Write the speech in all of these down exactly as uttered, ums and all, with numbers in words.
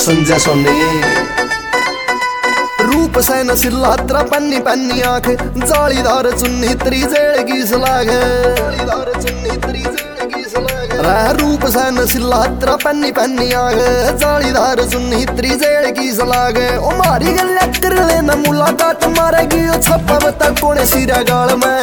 संजय सोनी। रूप से नसीला तेरा पन्नी पन्नी आंख, जालीदार चुन्नी तेरी जेड़ की सलाग, रूप से नसीला तेरा पन्नी पन्नी आंख, जालीदार चुन्नी तेरी जेड़ की सलाग। ओ मारी गल कर लेना मुलाकात मारेगी, ओ छप्पा बता कोने सिरा गाल में,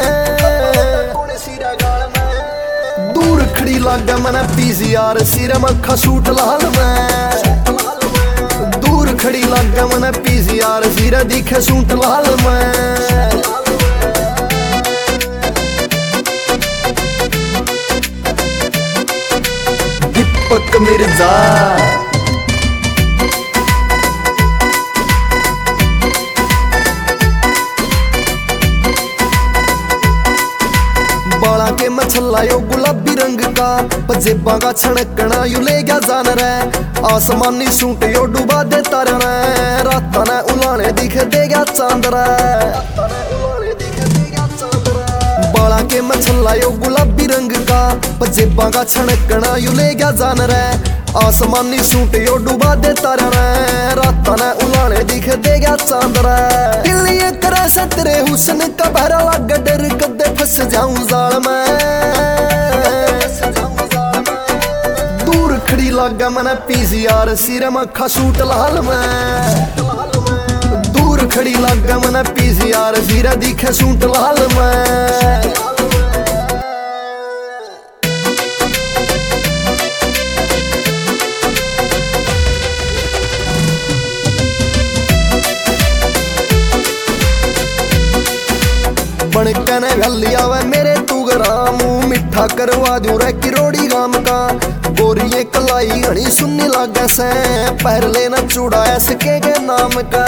दूर खड़ी लागे मने पीसीआर सिर मखा सूट लाल में, दूर खड़ी लागे मने पीसीआर सिर दिखे सूट लाल में। दीपक मिर्जा बाला के मछला यो गुलाबी रंग का, पजेबा का छणकना यू ले गया जान रे, आसमानी सूट यो डुबा दे तारे रे, राता ने उलाने दिख दे गया चांद रे। बाला के मछला यो गुलाबी रंग का, पजेबा का छणकना यू ले गया जान रे, आसमानी सूट यो डुबा दे तारे रे, राता ने उलाने दिख दे गया चांद रे। दिल्ली करे से तेरे हुस्न का बहरा लागे, डर कदे फंस जाऊं जाल में, दूर खड़ी लागे मने पीसीआर सिर मखा सूट लाल में, दूर खड़ी लागे मने पीसीआर सिर दिखे सूट लाल में। बनके ने गलिया वे मेरे तू ग्राम, मिठा करवा दूं रे किरोड़ी गाम का, गोरिये कलाई घनी सुनने लागे से, पैर लेना चूड़ाया सके के नाम का,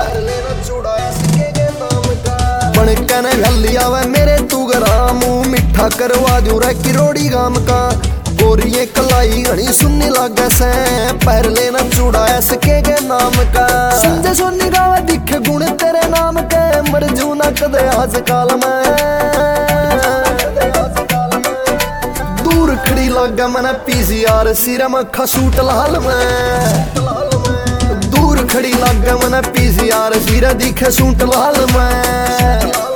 बनके ने गलिया वे मेरे तू ग्राम, मिठा करवा दूं रे किरोड़ी गाम का, गोरिये कलाई घनी सुनने लागे से, पैर लेना चूड़ाया सके के नाम का। संजय सोनी गावे दिखे गुण तेरे नाम के, मर जू ना कदे आज काल में, दूर खड़ी लागे मने पीसीआर सिर मखा सूट लाल में, दूर खड़ी लागे मने पीसीआर सिर दिखे सूट लाल में।